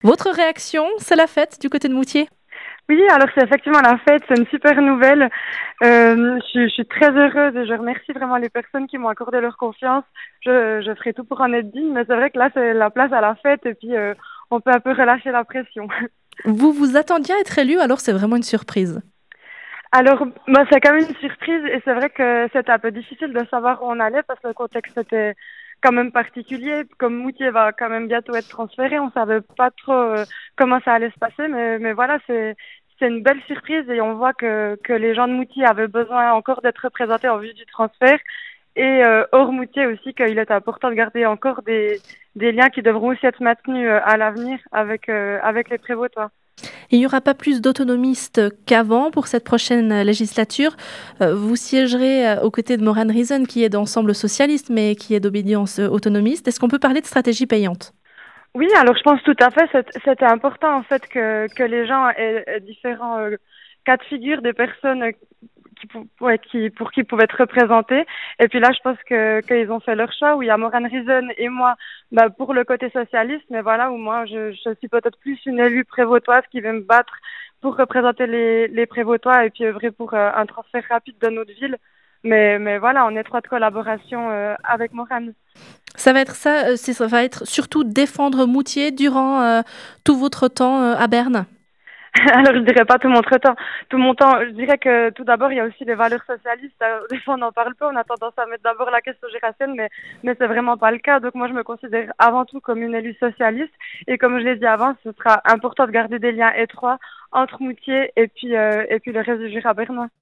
Votre réaction, c'est la fête du côté de Moutier? Oui, alors c'est effectivement la fête, c'est une super nouvelle. Je suis très heureuse et je remercie vraiment les personnes qui m'ont accordé leur confiance. Je ferai tout pour en être digne, mais c'est vrai que là, c'est la place à la fête et puis on peut un peu relâcher la pression. Vous vous attendiez à être élu, alors c'est vraiment une surprise. Alors, bah, c'est quand même une surprise et c'est vrai que c'était un peu difficile de savoir où on allait parce que le contexte était quand même particulier. Comme Moutier va quand même bientôt être transféré, on savait pas trop comment ça allait se passer, mais voilà, c'est une belle surprise et on voit que les gens de Moutier avaient besoin encore d'être représentés en vue du transfert et hors Moutier aussi qu'il est important de garder encore des liens qui devront aussi être maintenus à l'avenir avec les Prévôtois. Il n'y aura pas plus d'autonomistes qu'avant pour cette prochaine législature. Vous siégerez aux côtés de Maureen Reason, qui est d'Ensemble socialiste, mais qui est d'obédience autonomiste. Est-ce qu'on peut parler de stratégie payante? Oui, alors je pense tout à fait, c'était important en fait que les gens aient différents cas de figure des personnes pour qui ils pouvaient être représentés. Et puis là, je pense que qu'ils ont fait leur choix, où il y a Morane Reason et moi bah, pour le côté socialiste, mais voilà, où moi je suis peut-être plus une élue prévôtoise qui veut me battre pour représenter les prévôtois et puis œuvrer pour un transfert rapide de notre ville. Mais voilà, en étroite collaboration avec Morane. Ça va être ça, ça va être surtout défendre Moutier durant tout votre temps à Berne. Alors, je dirais pas tout mon temps. Je dirais que tout d'abord, il y a aussi les valeurs socialistes. Des fois, on n'en parle pas. On a tendance à mettre d'abord la question générationnelle, mais c'est vraiment pas le cas. Donc, moi, je me considère avant tout comme une élue socialiste. Et comme je l'ai dit avant, ce sera important de garder des liens étroits entre Moutier et puis le reste du Jura bernois.